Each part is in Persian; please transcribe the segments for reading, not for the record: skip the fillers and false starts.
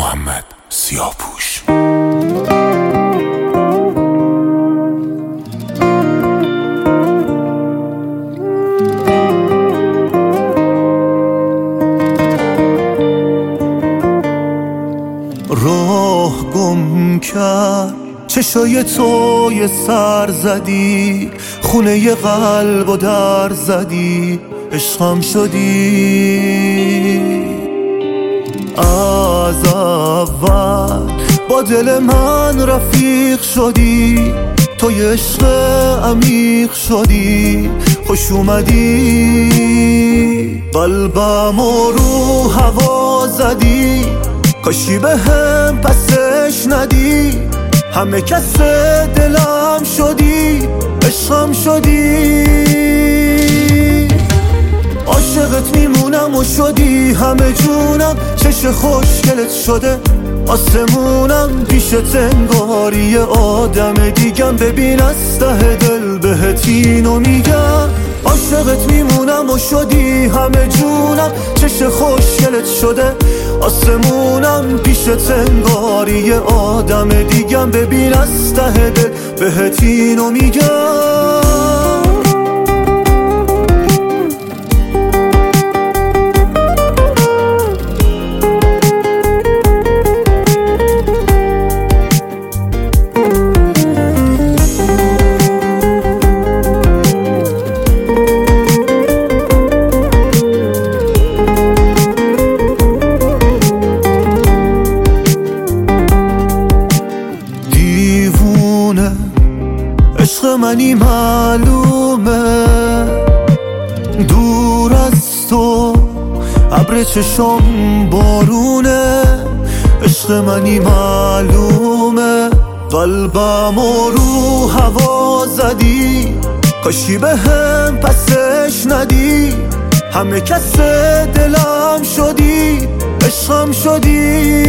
محمد سیاهپوش. راه گم کرد چشای تو یه سر زدی، خونه ی قلب و در زدی، عشقم شدی. از اول با دل من رفیق شدی، تو یه عشق عمیق شدی، خوش اومدی. قلبم رو هوا زدی، کاشی به هم پسش ندی، همه کس دلم شدی، عشقم شدی. عاشقت میمونم و شدی همه جونم، چش خوشگلت شده آسمونم، پیشت انگاری آدم دیگم. ببین از ته دل بهت اینو میگم، عاشقت میمونم و شدی همه جونم، چش خوشگلت شده آسمونم، پیشت انگاری آدم دیگم. ببین از ته دل بهت اینو میگم. عشق منی معلومه دور از تو، ابر چشم بارونه. عشق منی معلومه قلبم رو هوا زدی، کاشی به هم پسش ندی، همه کس دلم شدی، عشقم شدی.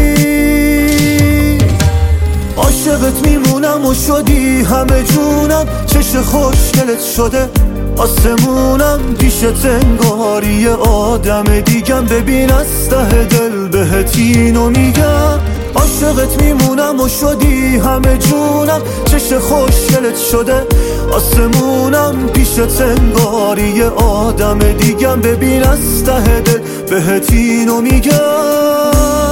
عاشقت میمونم و شدی همه جونم، چش خوشگلت شده آسمونم، پیشت انگاری آدم دیگم. ببین از ته دل بهت اینو میگم، عاشقت میمونم و شدی همه جونم، چش خوشگلت شده آسمونم، پیشت انگاری آدم دیگم. ببین از ته دل بهت اینو میگم.